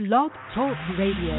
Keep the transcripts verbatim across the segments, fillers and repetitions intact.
Blog Talk Radio.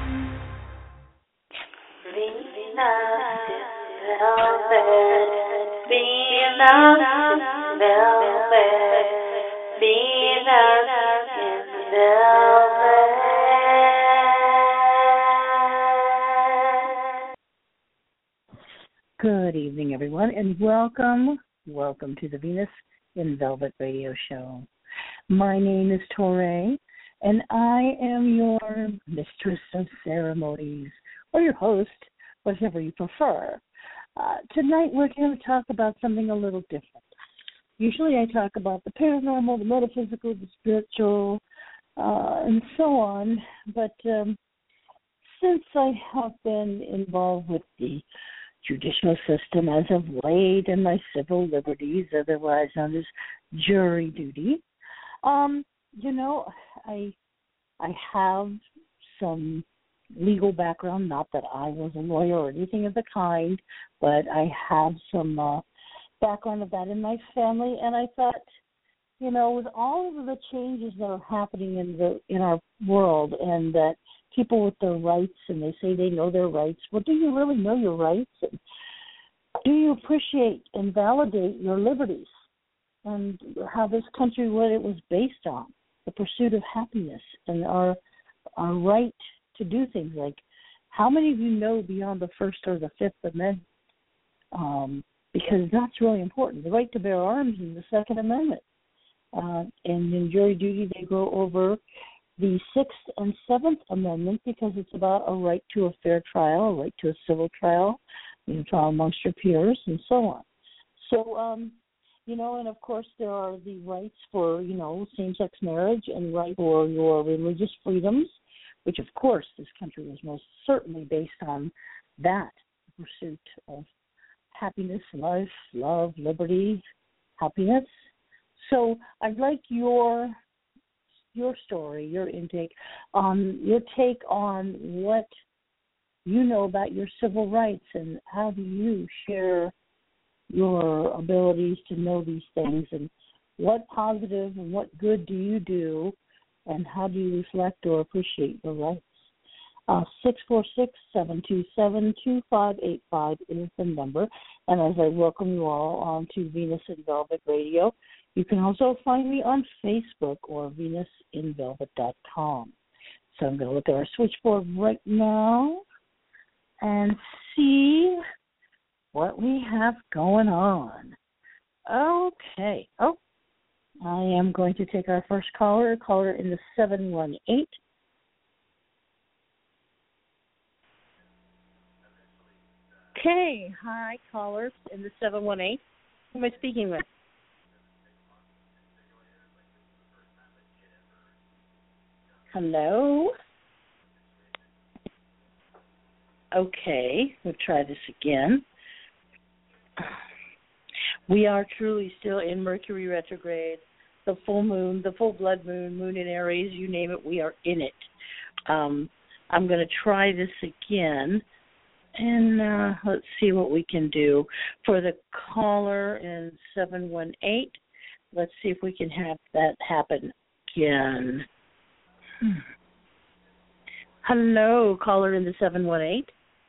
Good evening, everyone, and welcome, welcome to the Venus in Velvet radio show. My name is Torre, and I am your mistress of ceremonies, or your host, whatever you prefer. Uh, tonight we're going to talk about something a little different. Usually I talk about the paranormal, the metaphysical, the spiritual, uh, and so on, but um, since I have been involved with the judicial system as of late and my civil liberties, otherwise known as jury duty, um, you know, I I have some legal background, not that I was a lawyer or anything of the kind, but I have some uh, background of that in my family, and I thought, you know, with all of the changes that are happening in the in our world, and that people with their rights, and they say they know their rights, well, do you really know your rights? And do you appreciate and validate your liberties and how this country, what it was based on, the pursuit of happiness and our our right to do things like, how many of you know beyond the First or the Fifth Amendment? Um, because that's really important. The right to bear arms is the Second Amendment. Uh, and in jury duty, they go over the Sixth and Seventh Amendment because it's about a right to a fair trial, a right to a civil trial, you know, trial amongst your peers, and so on. So, um, you know, and of course there are the rights for, you know, same-sex marriage and right for your religious freedoms, which of course this country was most certainly based on that, the pursuit of happiness, life, love, liberty, happiness. So I'd like your your story, your intake, um, your take on what you know about your civil rights and how do you share your abilities to know these things, and what positive and what good do you do, and how do you reflect or appreciate your rights? Uh, six four six, seven two seven, two five eight five is the number. And as I welcome you all on to Venus in Velvet Radio, you can also find me on Facebook or venus in velvet dot com. So I'm going to look at our switchboard right now and see what we have going on. Okay. Oh, I am going to take our first caller, caller in the seven one eight. Okay. Hi, caller in the seven one eight. Who am I speaking with? Hello? Okay, we'll try this again. We are truly still in Mercury retrograde, the full moon, the full blood moon, moon in Aries, you name it, we are in it. Um, I'm going to try this again, and uh, let's see what we can do. For the caller in seven one eight, let's see if we can have that happen again. Hmm. Hello, caller in the seven one eight.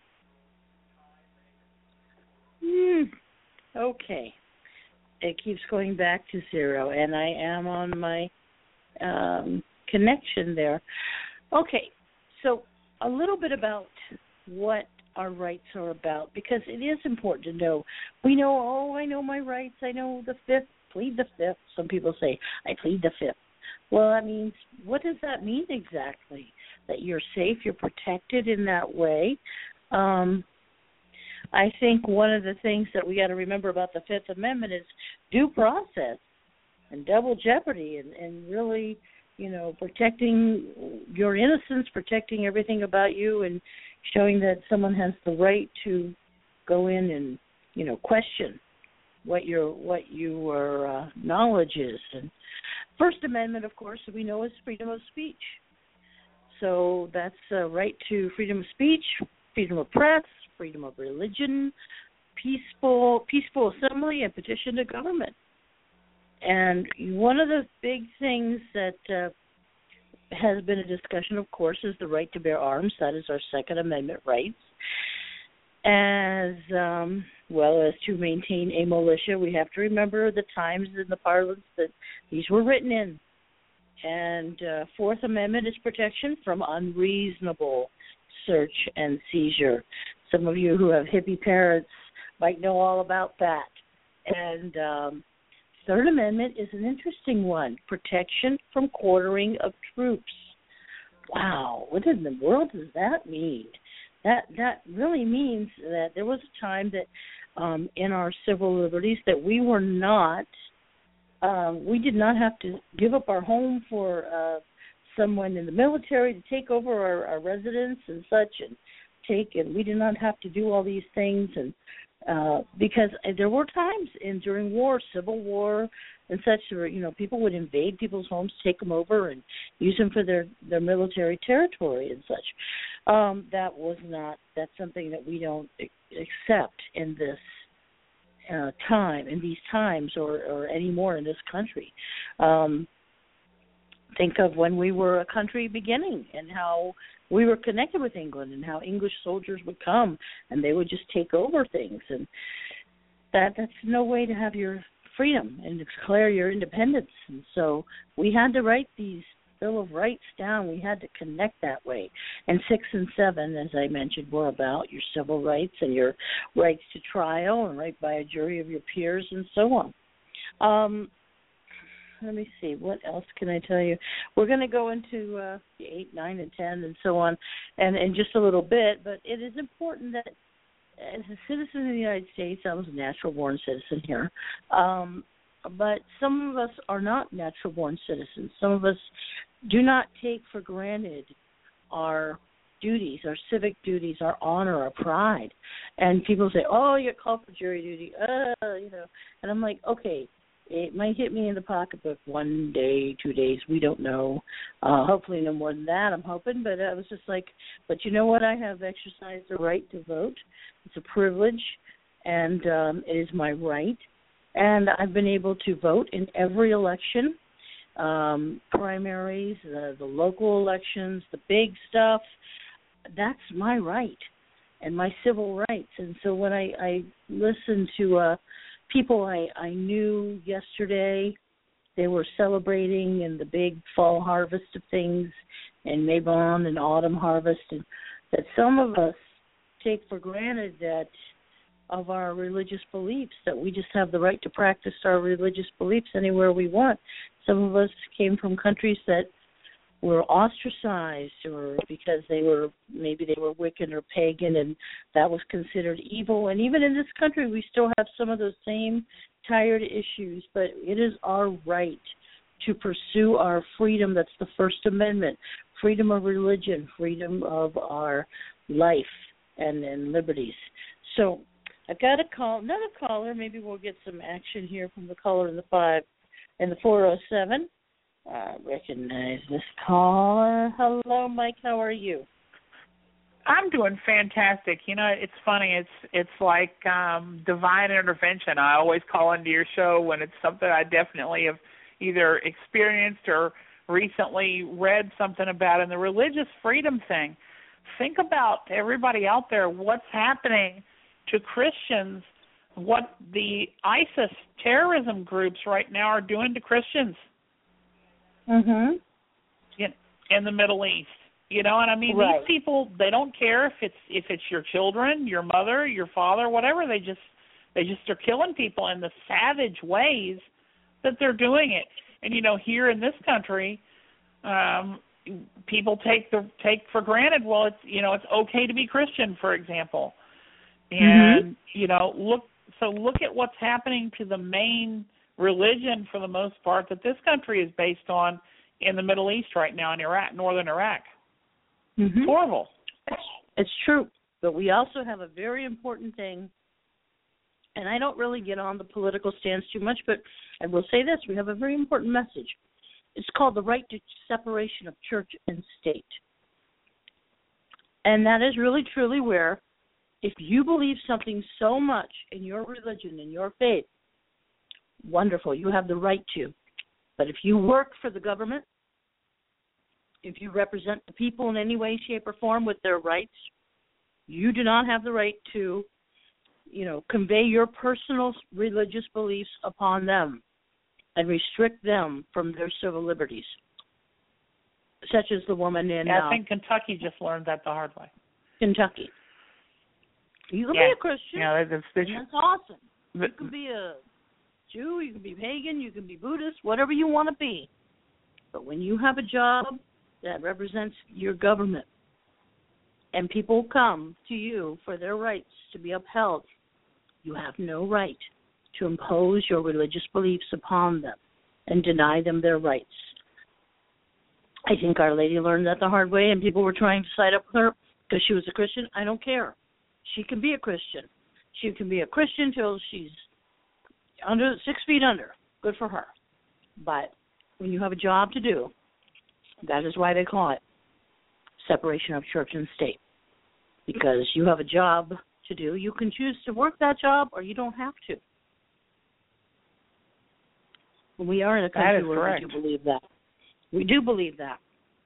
Hmm. Okay. It keeps going back to zero, and I am on my um, connection there. Okay, so a little bit about what our rights are about, because it is important to know. We know, oh, I know my rights. I know the fifth, plead the fifth. Some people say, I plead the fifth. Well, that means, what does that mean exactly? That you're safe, you're protected in that way. Um, I think one of the things that we got to remember about the Fifth Amendment is due process and double jeopardy, and, and really, you know, protecting your innocence, protecting everything about you, and showing that someone has the right to go in and, you know, question what your what your uh, knowledge is. And First Amendment, of course, we know is freedom of speech. So that's a right to freedom of speech, freedom of press, freedom of religion, peaceful peaceful assembly, and petition to government. And one of the big things that uh, has been a discussion, of course, is the right to bear arms. That is our Second Amendment rights. As um, well as to maintain a militia, we have to remember the times in the parlance that these were written in. And uh, Fourth Amendment is protection from unreasonable search and seizure. Some of you who have hippie parents might know all about that. And um, Third Amendment is an interesting one, protection from quartering of troops. Wow, what in the world does that mean? That that really means that there was a time that um, in our civil liberties that we were not, um, we did not have to give up our home for uh, someone in the military to take over our, our residence and such, and take, and we did not have to do all these things, and uh, because there were times in during war, civil war and such, where, you know, people would invade people's homes, take them over, and use them for their, their military territory and such. Um, that was not, that's something that we don't accept in this uh, time, in these times, or, or anymore in this country. Um, think of when we were a country beginning and how we were connected with England and how English soldiers would come and they would just take over things. And that that's no way to have your freedom and declare your independence. And so we had to write these Bill of Rights down. We had to connect that way. And six and seven, as I mentioned, were about your civil rights and your rights to trial and right by a jury of your peers and so on. Um, let me see, what else can I tell you? We're going to go into uh, eight, nine, and ten and so on and in just a little bit, but it is important that as a citizen of the United States, I was a natural-born citizen here, um, but some of us are not natural-born citizens. Some of us do not take for granted our duties, our civic duties, our honor, our pride. And people say, oh, you're called for jury duty, uh, you know. And I'm like, okay, it might hit me in the pocketbook one day, two days, we don't know. Uh, hopefully no more than that, I'm hoping. But I was just like, but you know what? I have exercised the right to vote. It's a privilege, and um, it is my right. And I've been able to vote in every election, um, primaries, uh, the local elections, the big stuff. That's my right and my civil rights. And so when I, I listen to uh, people I, I knew yesterday, they were celebrating in the big fall harvest of things and Mabon and autumn harvest, and that some of us take for granted that of our religious beliefs, that we just have the right to practice our religious beliefs anywhere we want. Some of us came from countries that were ostracized, or because they were, maybe they were Wiccan or pagan, and that was considered evil. And even in this country, we still have some of those same tired issues, but it is our right to pursue our freedom. That's the First Amendment, freedom of religion, freedom of our life and, and liberties. So I've got a call, another caller. Maybe we'll get some action here from the caller in the five and the four oh seven. Uh, recognize this caller. Hello, Mike. How are you? I'm doing fantastic. You know, it's funny. It's it's like um, divine intervention. I always call into your show when it's something I definitely have either experienced or recently read something about. And the religious freedom thing, think about everybody out there, what's happening to Christians, what the ISIS terrorism groups right now are doing to Christians. Mm-hmm. In, in the Middle East, you know, and I mean, right. These people, they don't care if it's if it's your children, your mother, your father, whatever. They just they just are killing people in the savage ways that they're doing it. And you know, here in this country, um, people take the take for granted. Well, it's you know, it's okay to be Christian, for example, and mm-hmm. you know, look. So look at what's happening to the main religion, for the most part, that this country is based on in the Middle East right now, in Iraq, northern Iraq. Mm-hmm. It's horrible. It's true, but we also have a very important thing, and I don't really get on the political stance too much, but I will say this, we have a very important message. It's called the right to separation of church and state. And that is really, truly where, if you believe something so much in your religion, in your faith, wonderful, you have the right to. But if you work for the government, if you represent the people in any way, shape, or form with their rights, you do not have the right to, you know, convey your personal religious beliefs upon them and restrict them from their civil liberties, such as the woman in yeah, I uh, think Kentucky just learned that the hard way. Kentucky. You can yeah. be a Christian. Yeah, that's, that's, and that's awesome. but, you can be a Jew, you can be pagan, you can be Buddhist, whatever you want to be. But when you have a job that represents your government and people come to you for their rights to be upheld, you have no right to impose your religious beliefs upon them and deny them their rights. I think Our Lady learned that the hard way, and people were trying to side up with her because she was a Christian. I don't care. She can be a Christian. She can be a Christian till she's under six feet under. Good for her. But when you have a job to do, that is why they call it separation of church and state. Because you have a job to do. You can choose to work that job or you don't have to. We are in a country where correct. we do believe that. We do believe that.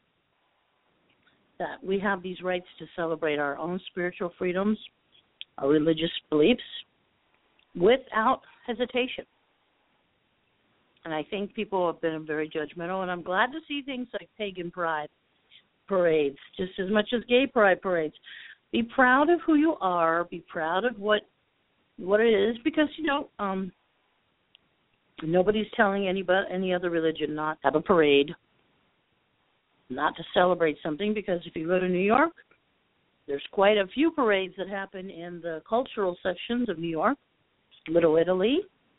That we have these rights to celebrate our own spiritual freedoms, our religious beliefs, without hesitation. And I think people have been very judgmental, and I'm glad to see things like pagan pride parades, just as much as gay pride parades. Be proud of who you are. Be proud of what what it is, because, you know, um, nobody's telling anybody, any other religion not to have a parade, not to celebrate something, because if you go to New York, there's quite a few parades that happen in the cultural sections of New York, Little Italy,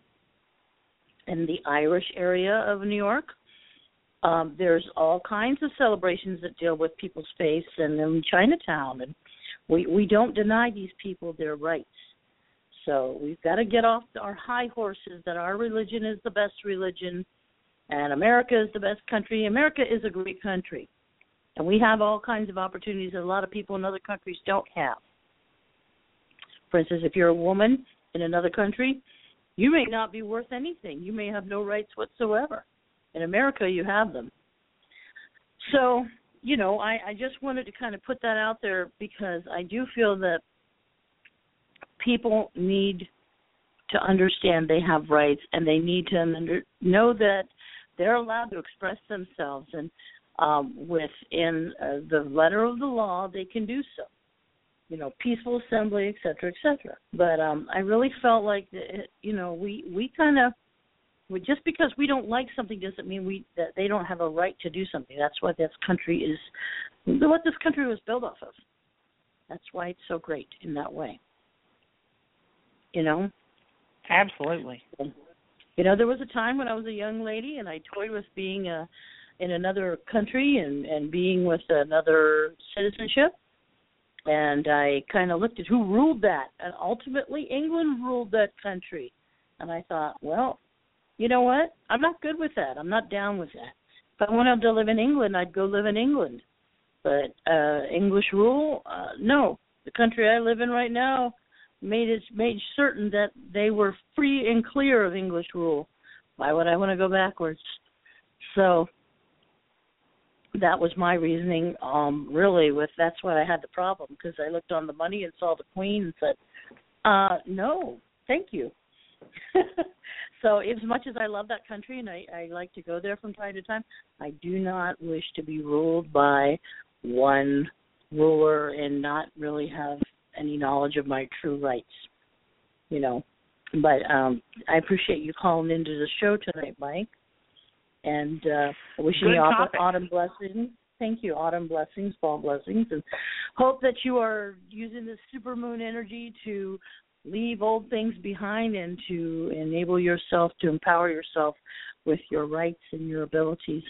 and the Irish area of New York. Um, there's all kinds of celebrations that deal with people's faith, and in Chinatown, and we, we don't deny these people their rights. So we've got to get off our high horses that our religion is the best religion and America is the best country. America is a great country, and we have all kinds of opportunities that a lot of people in other countries don't have. For instance, if you're a woman in another country, you may not be worth anything. You may have no rights whatsoever. In America, you have them. So, you know, I, I just wanted to kind of put that out there because I do feel that people need to understand they have rights, and they need to under, know that they're allowed to express themselves, and um, within uh, the letter of the law, they can do so. You know, peaceful assembly, et cetera, et cetera. But um, I really felt like, it, you know, we, we kind of, just because we don't like something doesn't mean we that they don't have a right to do something. That's what this country is, what this country was built off of. That's why it's so great in that way. You know? Absolutely. You know, there was a time when I was a young lady and I toyed with being a, in another country and, and being with another citizenship. And I kind of looked at who ruled that. And ultimately, England ruled that country. And I thought, well, you know what? I'm not good with that. I'm not down with that. If I wanted to live in England, I'd go live in England. But uh, English rule, uh, no. The country I live in right now made it made certain that they were free and clear of English rule. Why would I want to go backwards? So that was my reasoning. Um, really, with that's why I had the problem, because I looked on the money and saw the Queen and said, uh, "No, thank you." So, as much as I love that country and I, I like to go there from time to time, I do not wish to be ruled by one ruler and not really have any knowledge of my true rights, you know. But um, I appreciate you calling into the show tonight, Mike, and uh, wishing Good you autumn, topic. autumn blessings. Thank you, autumn blessings, fall blessings, and hope that you are using this supermoon energy to leave old things behind and to enable yourself to empower yourself with your rights and your abilities.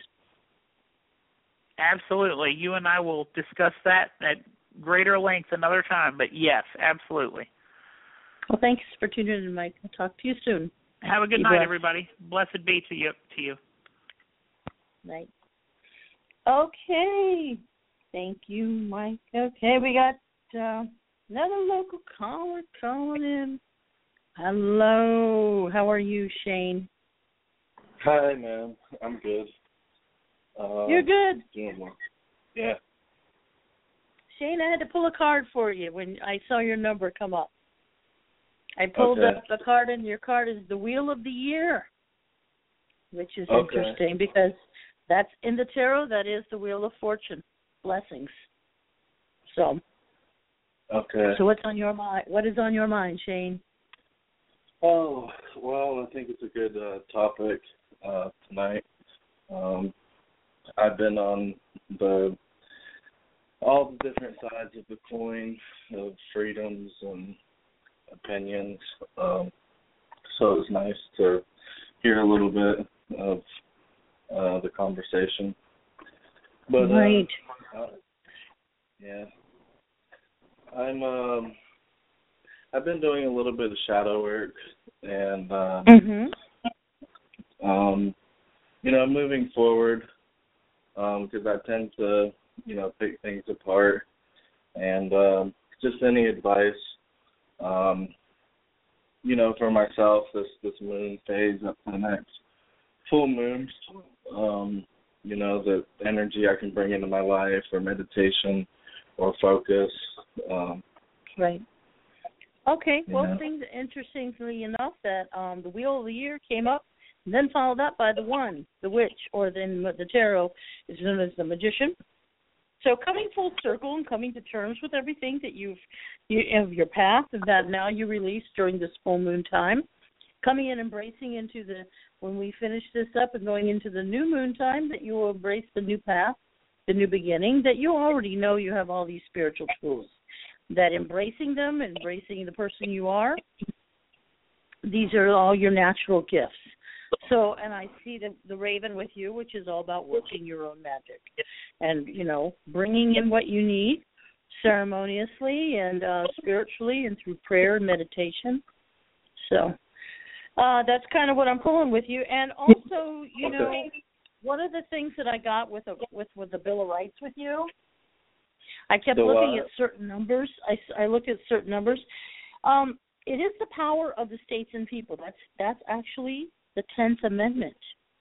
Absolutely. You and I will discuss that at greater length another time, but yes, absolutely. Well, thanks for tuning in, Mike. I'll talk to you soon. Have a good Be night, blessed. everybody. Blessed be to you. To you. Night. Okay. Thank you, Mike. Okay, we got uh, another local caller calling in. Hello. How are you, Shane? Hi, man. I'm good. Uh, You're good. Doing well. Yeah. Shane, I had to pull a card for you when I saw your number come up. I pulled Okay. up the card, and your card is the Wheel of the Year, which is Okay. interesting because that's in the tarot. That is the Wheel of Fortune, blessings. So, Okay. so what's on your mind? What is on your mind, Shane? Oh, well, I think it's a good uh, topic uh, tonight. Um, I've been on the all the different sides of the coin of freedoms and opinions. Um, so it was nice to hear a little bit of uh, the conversation. But uh, Right. uh, yeah, I'm. Um, I've been doing a little bit of shadow work, and uh, Mm-hmm. um, you know, moving forward, because um, I tend to, you know, pick things apart, and um, just any advice, um, you know, for myself, this this moon phase up to the next full moon, um, you know, the energy I can bring into my life, or meditation, or focus. Um, Right. Okay. Well, Yeah. things interestingly enough that um, the Wheel of the Year came up, and then followed up by the One, the Witch, or then the tarot is known as the Magician. So coming full circle and coming to terms with everything that you've you of your path and that now you release during this full moon time, coming and embracing into the when we finish this up and going into the new moon time, that you will embrace the new path, the new beginning, that you already know you have all these spiritual tools. That embracing them, embracing the person you are, these are all your natural gifts. So, and I see the, the Raven with you, which is all about working your own magic and, you know, bringing in what you need ceremoniously and uh, spiritually and through prayer and meditation. So uh, that's kind of what I'm pulling with you. And also, you know, one of the things that I got with a, with, with the Bill of Rights with you, I kept So, looking uh, at certain numbers. I, I looked at certain numbers. Um, it is the power of the states and people. That's that's actually the tenth Amendment.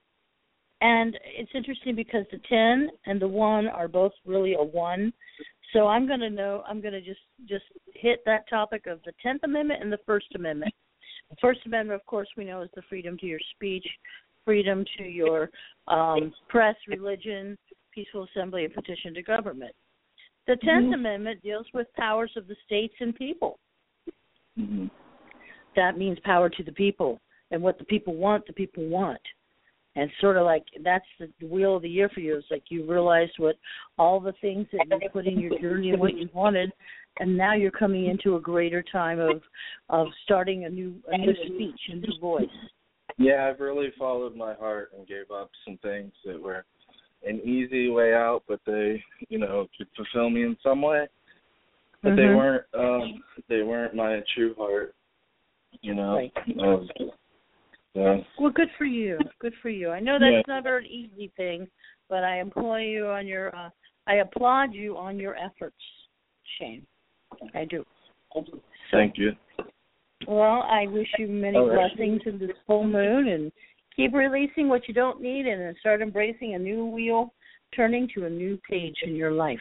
And it's interesting because the ten and the one are both really a one. So I'm going to know, I'm going to just, just hit that topic of the tenth Amendment and the First Amendment. The First Amendment, of course, we know is the freedom to your speech, freedom to your um, press, religion, peaceful assembly, and petition to government. The tenth mm-hmm. Amendment deals with powers of the states and people. Mm-hmm. That means power to the people. And what the people want, the people want. And sort of like that's the Wheel of the Year for you. It's like you realized what all the things that you put in your journey and what you wanted, and now you're coming into a greater time of of starting a new a new speech, a new voice. Yeah, I've really followed my heart and gave up some things that were an easy way out, but they, you know, could fulfill me in some way. But mm-hmm. they weren't. Um, they weren't my true heart. You know. Right. Um, yeah. Well, good for you. Good for you. I know that's yeah. never an easy thing, but I employ you on your. Uh, I applaud you on your efforts, Shane. I do. So, Thank you. Well, I wish you many All right. blessings in this full moon, and keep releasing what you don't need, and then start embracing a new wheel, turning to a new page in your life.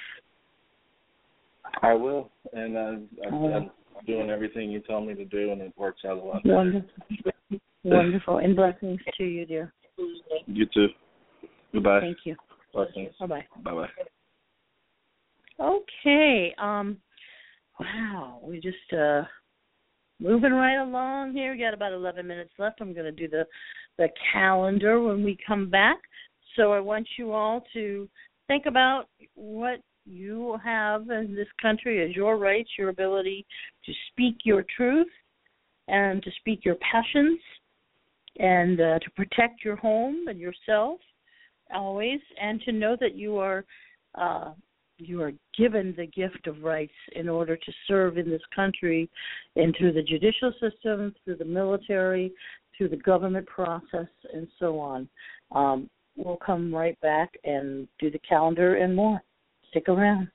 I will, and uh, I'm, I'm doing everything you tell me to do, and it works out a lot. Wonderful. Wonderful. And blessings to you, dear. You too. Goodbye. Thank you. Blessings. Bye-bye. Bye-bye. Okay. Um. Wow. We just uh, moving right along here. We got about eleven minutes left. I'm going to do the, the calendar when we come back. So I want you all to think about what you have in this country as your rights, your ability to speak your truth and to speak your passions and uh, to protect your home and yourself always, and to know that you are uh, you are given the gift of rights in order to serve in this country and through the judicial system, through the military, through the government process, and so on. Um, we'll come right back and do the calendar and more. Stick around.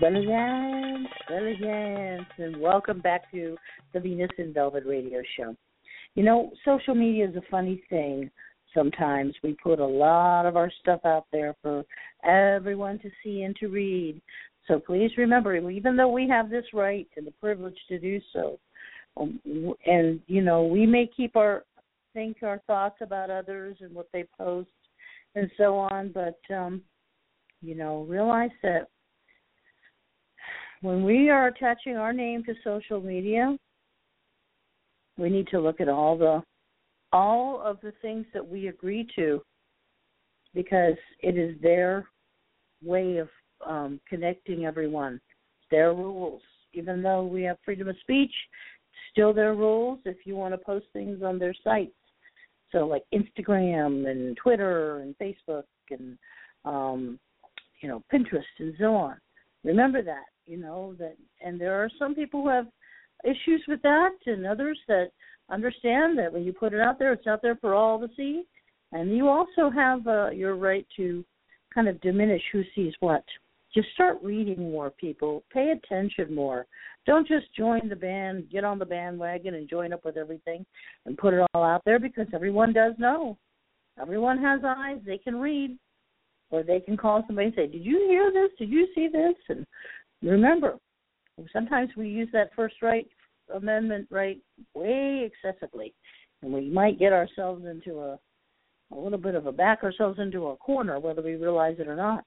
Belly dance, belly dance, and welcome back to the Venus in Velvet radio show. You know, social media is a funny thing. Sometimes we put a lot of our stuff out there for everyone to see and to read. So please remember, even though we have this right and the privilege to do so, um, and, you know, we may keep our, think our thoughts about others and what they post and so on, but, um, you know, realize that when we are attaching our name to social media, we need to look at all the all of the things that we agree to, because it is their way of um, connecting everyone. It's their rules. Even though we have freedom of speech, still their rules if you want to post things on their sites. So like Instagram and Twitter and Facebook and, um, you know, Pinterest and so on. Remember that. You know, that, and there are some people who have issues with that and others that understand that when you put it out there, it's out there for all to see. And you also have uh, your right to kind of diminish who sees what. Just start reading more, people. Pay attention more. Don't just join the band, get on the bandwagon and join up with everything and put it all out there, because everyone does know. Everyone has eyes. They can read. Or they can call somebody and say, did you hear this? Did you see this? And remember, sometimes we use that First Right Amendment right way excessively, and we might get ourselves into a, a little bit of a back ourselves into a corner, whether we realize it or not.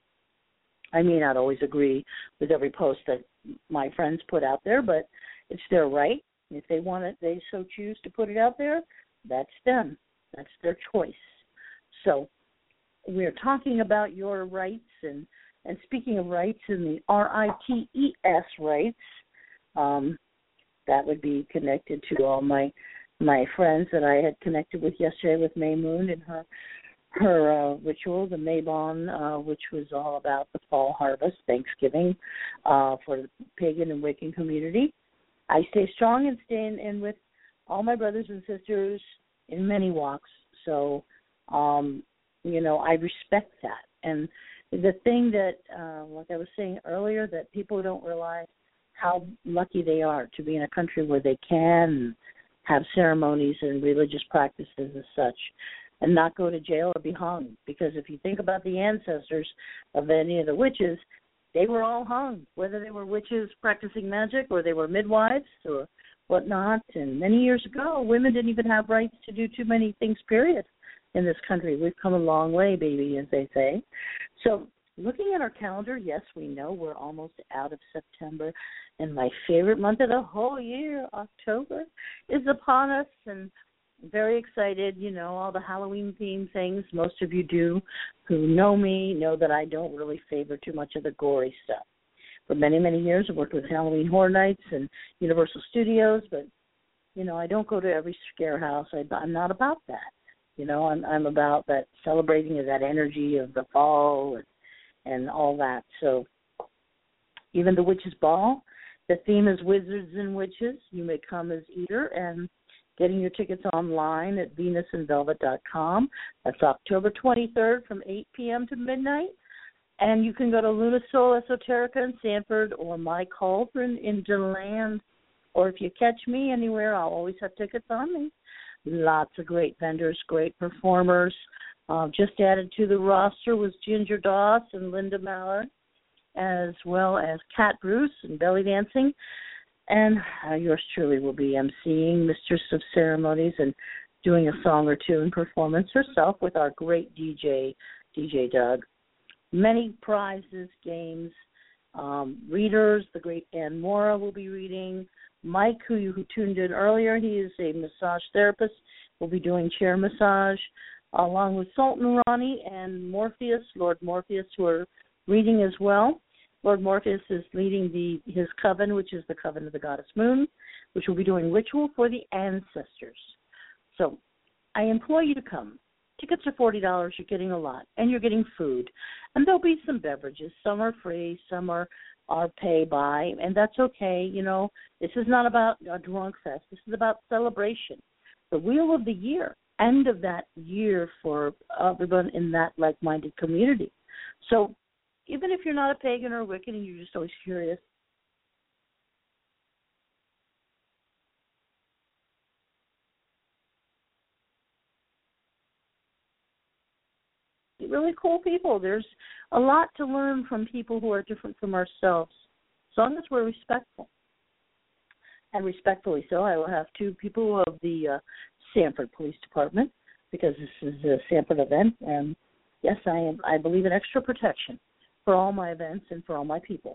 I may not always agree with every post that my friends put out there, but it's their right. If they want it, they so choose to put it out there, that's them. That's their choice. So we're talking about your rights, and And speaking of rights, in the R I T E S rights, um, that would be connected to all my my friends that I had connected with yesterday with May Moon and her her uh, ritual, the Maybon, uh, which was all about the fall harvest, Thanksgiving, uh, for the pagan and Wiccan community. I stay strong and stay in, in with all my brothers and sisters in many walks. So, um, you know, I respect that. And the thing that, uh, like I was saying earlier, that people don't realize how lucky they are to be in a country where they can have ceremonies and religious practices as such and not go to jail or be hung. Because if you think about the ancestors of any of the witches, they were all hung, whether they were witches practicing magic or they were midwives or whatnot. And many years ago, women didn't even have rights to do too many things, period. In this country, we've come a long way, baby, as they say. So looking at our calendar, yes, we know we're almost out of September, and my favorite month of the whole year, October, is upon us, and very excited. You know, all the Halloween-themed things. Most of you do who know me know that I don't really favor too much of the gory stuff. For many, many years, I've worked with Halloween Horror Nights and Universal Studios, but, you know, I don't go to every scare house. I, I'm not about that. You know, I'm, I'm about that celebrating of that energy of the fall and, and all that. So even the Witches' Ball, the theme is Wizards and Witches. You may come as either, and getting your tickets online at venus in velvet dot com. That's October twenty-third from eight p.m. to midnight. And you can go to Luna Soul Esoterica in Sanford or My Cauldron in DeLand. Or if you catch me anywhere, I'll always have tickets on me. Lots of great vendors, great performers. Uh, just added to the roster was Ginger Doss and Linda Mallard, as well as Cat Bruce and Belly Dancing. And uh, yours truly will be emceeing, Mistress of Ceremonies, and doing a song or two in performance herself with our great D J, D J Doug. Many prizes, games, um, readers. The great Ann Mora will be reading. Mike, who you who tuned in earlier, he is a massage therapist, will be doing chair massage, along with Sultan Ronnie and Morpheus, Lord Morpheus, who are reading as well. Lord Morpheus is leading the his coven, which is the Coven of the Goddess Moon, which will be doing ritual for the ancestors. So I implore you to come. Tickets are forty dollars. You're getting a lot, and you're getting food. And there'll be some beverages. Some are free, some are are pay by, and that's okay. You know, this is not about a drunk fest. This is about celebration. The wheel of the year, end of that year for everyone in that like-minded community. So even if you're not a pagan or a Wiccan and you're just always curious. Really cool people. There's a lot to learn from people who are different from ourselves, as long as we're respectful. And respectfully so, I will have two people of the uh, Sanford Police Department, because this is a Sanford event, and yes, I am. I believe in extra protection for all my events and for all my people.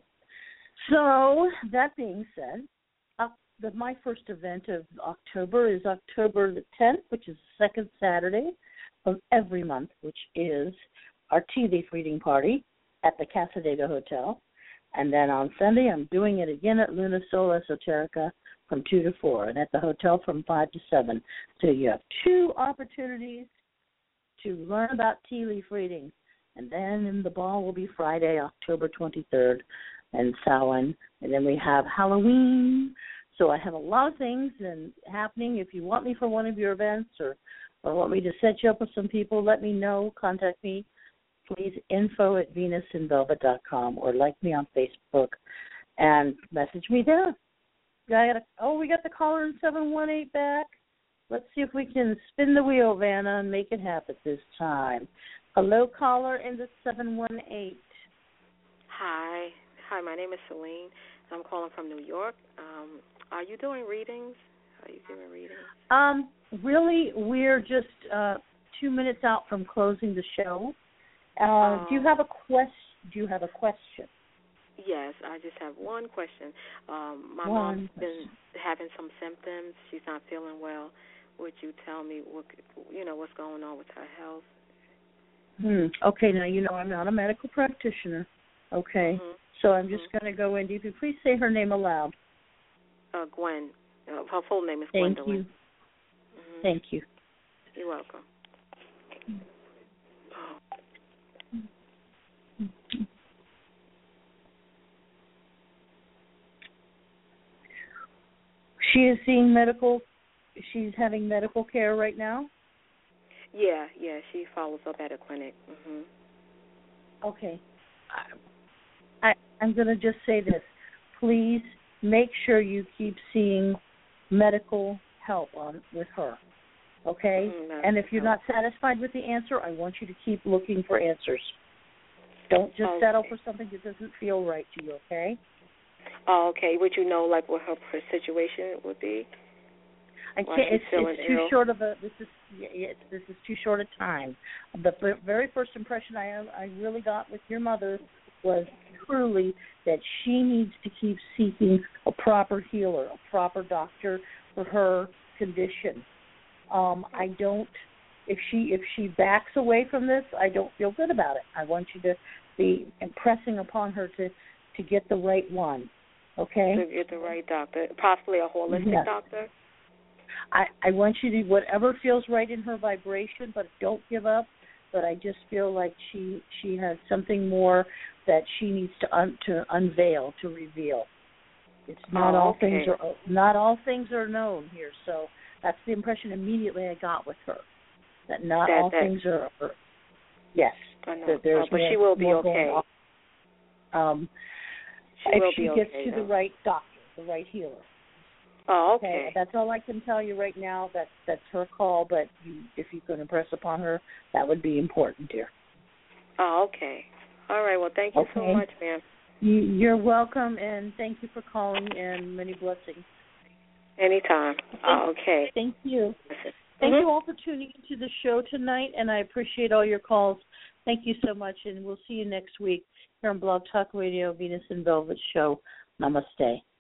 So that being said, uh, the, my first event of October is October the tenth, which is the second Saturday of every month, which is our tea leaf reading party at the Casadega Hotel. And then on Sunday, I'm doing it again at Luna Sol Esoterica from two to four, and at the hotel from five to seven. So you have two opportunities to learn about tea leaf reading. And then the ball will be Friday, October twenty-third, in Samhain. And then we have Halloween. So I have a lot of things and happening. If you want me for one of your events or, or want me to set you up with some people, let me know. Contact me. Please, info at venus in velvet dot com, or like me on Facebook and message me there. I got a, oh, we got the caller in seven one eight back. Let's see if we can spin the wheel, Vanna, and make it happen this time. Hello, caller in the seven one eight. Hi. Hi, my name is Celine. I'm calling from New York. Um, are you doing readings? Are you doing readings? Um, really, we're just uh, two minutes out from closing the show. Uh, um, do you have a quest? Do you have a question? Yes, I just have one question. Um, my one mom's been having some symptoms. She's not feeling well. Would you tell me what you know what's going on with her health? Hmm. Okay, now you know I'm not a medical practitioner. Okay, mm-hmm. So I'm just mm-hmm. going to go in deep. Please say her name aloud. Uh, Gwen. Uh, her full name is Thank Gwendolyn. you. Mm-hmm. Thank you. You're welcome. She is seeing medical, she's having medical care right now? Yeah, yeah, she follows up at a clinic. Mm-hmm. Okay. I, I, I'm going to just say this. Please make sure you keep seeing medical help on with her, okay? Mm-hmm. And if you're not satisfied with the answer, I want you to keep looking for answers. Don't just okay. settle for something that doesn't feel right to you, okay? Oh, okay. Would you know, like, what her situation would be? I can't. It's, it's too Ill? short of a. This is yeah, it's, this is too short a time. The very first impression I I really got with your mother was truly that she needs to keep seeking a proper healer, a proper doctor for her condition. Um, I don't. If she if she backs away from this, I don't feel good about it. I want you to be impressing upon her to to get the right one. Okay? To get the right doctor, possibly a holistic yes. doctor? I, I want you to, whatever feels right in her vibration, but don't give up. But I just feel like she she has something more that she needs to un, to unveil, to reveal. It's not oh, all okay. things are not all things are known here. So that's the impression immediately I got with her. That not that, all that, things are, are yes. I know. That there's oh, but more, she will be okay. Um, she if will she be gets okay, to though. the right doctor, the right healer. Oh, okay. okay. That's all I can tell you right now. That's that's her call, but you, if you could impress upon her, that would be important, dear. Oh, okay. All right. Well, thank you okay. so much, ma'am. You, you're welcome, and thank you for calling, and many blessings. Anytime. Oh, okay. Thank you. Thank mm-hmm. you all for tuning into the show tonight, and I appreciate all your calls. Thank you so much, and we'll see you next week here on Blog Talk Radio, Venus in Velvet Show. Namaste.